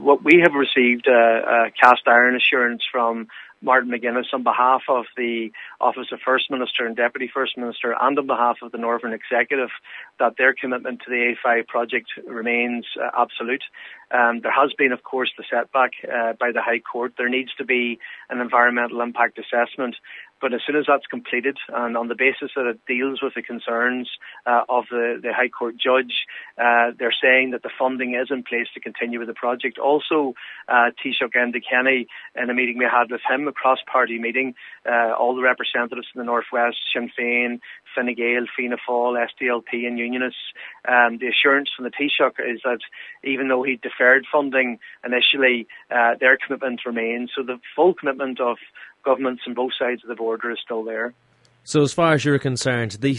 what we have received a cast iron assurance from Martin McGuinness on behalf of the Office of First Minister and Deputy First Minister, and on behalf of the Northern Executive, that their commitment to the A5 project remains absolute. There has been, of course, the setback by the High Court. There needs to be an environmental impact assessment. But as soon as that's completed, and on the basis that it deals with the concerns of the High Court judge, they're saying that the funding is in place to continue with the project. Also, Taoiseach Enda Kenny, in a meeting we had with him, a cross-party meeting, all the representatives from the North West, Sinn Féin, Fine Gael, Fianna Fáil, SDLP and Unionists, the assurance from the Taoiseach is that even though he deferred funding initially, their commitment remains. So the full commitment of governments on both sides of the border is still there. So as far as you're concerned, the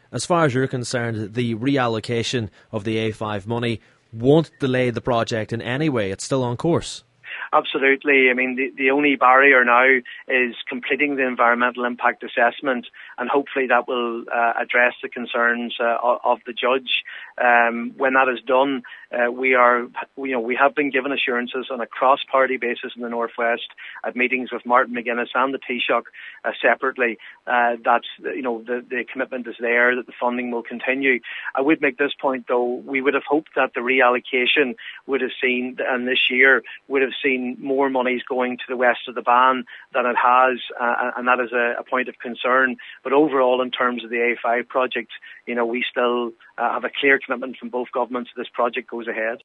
reallocation of the A5 money won't delay the project in any way. It's still on course. Absolutely. I mean, the only barrier now is completing the environmental impact assessment, and hopefully that will address the concerns of the judge. When that is done, we have been given assurances on a cross-party basis in the North West at meetings with Martin McGuinness and the Taoiseach separately that the commitment is there, that the funding will continue. I would make this point, though: we would have hoped that the reallocation would have seen, and this year would have seen more monies going to the west of the Bann than it has, and that is a point of concern. But overall, in terms of the A5 project, we still have a clear commitment from both governments that this project goes ahead.